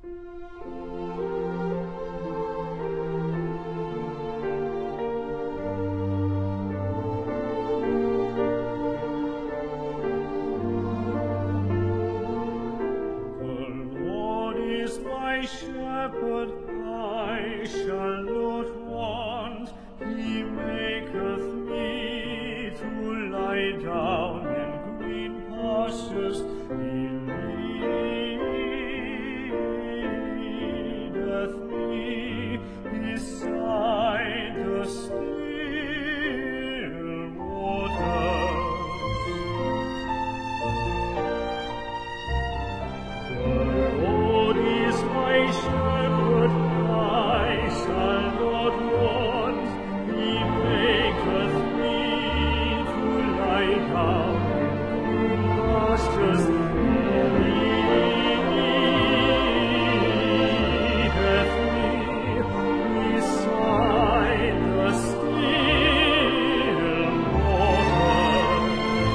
My shepherd, I shall not want. He maketh me to lie down in green pastures. He leadeth me beside the still waters. My shepherd, I shall not want. He maketh me to lie down in green pastures. He leadeth me beside the still waters.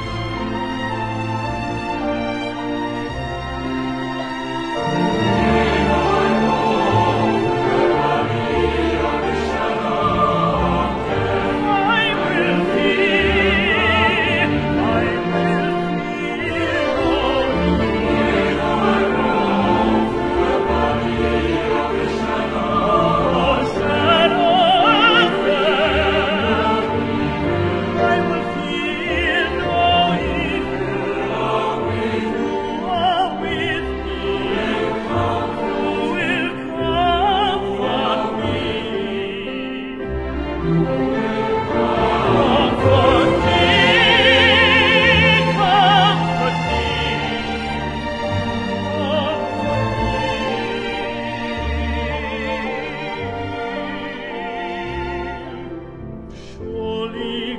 Surely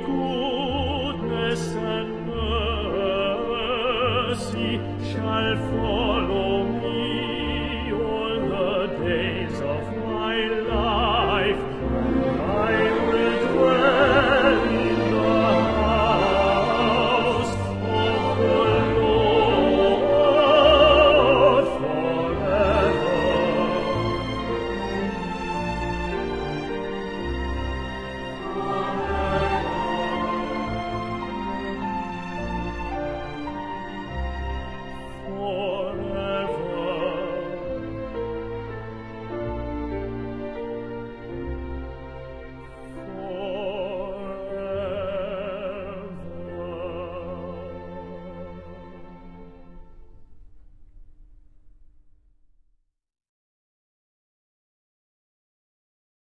goodness and mercy shall follow